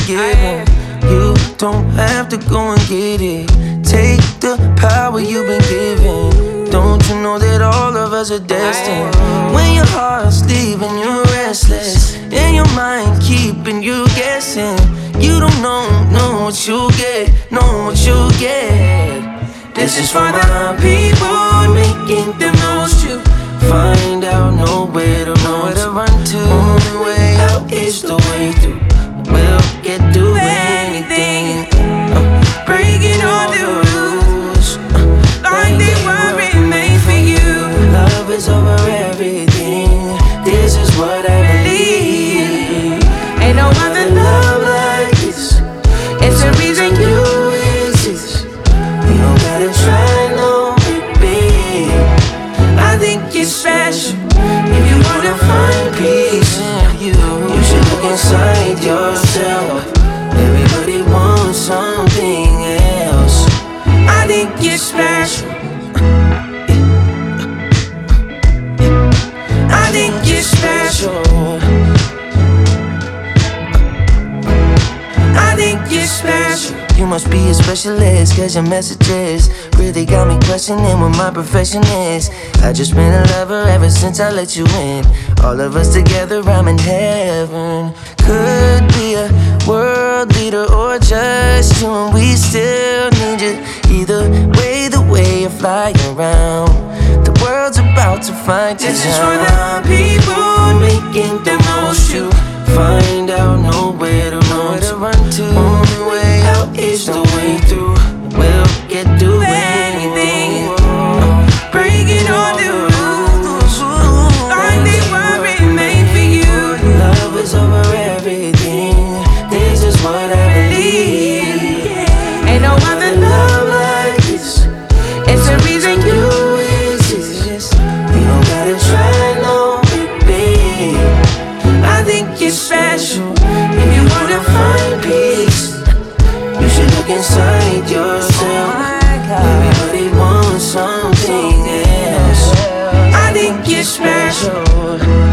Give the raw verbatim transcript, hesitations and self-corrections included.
given. You don't have to go and get it. Take the power you've been given. Don't you know that all of us are destined? When your heart's leaving, you're restless, and your mind keeping you guessing. You don't know, know what you get, know what you get. This is for the people making the most. You find out nowhere to run to. Run to. Only way out is the way through. We'll get through anything. Uh, breaking all the rules, uh, like they weren't made for you. Love is over everything. This is what I believe. Ain't no other love like this. It's the reason you exist. You don't gotta try, no, baby. I think you're special. If you wanna find peace, you, you should look inside yourself. Everybody wants something else. I think you're special. I think you're special. I think you're special. You must be a specialist, cause your messages really got me questioning what my profession is. I just been a lover ever since I let you in. All of us together, I'm in heaven. Could be a world leader or just you, and we still need you. Either way, the way you're flying around, the world's about to find you. This is for the people making the most. You find out nowhere to run to. Run to. Only way out is the way through. We'll get through anything. Uh, breaking all the rules, like they weren't made for you. Love is over everything. This is what I believe. Ain't no other love like this. It's the reason you exist. You don't gotta try, no, baby. I think you're special. If you wanna find peace, you should look inside yourself. Everybody wants something else. I think you're special.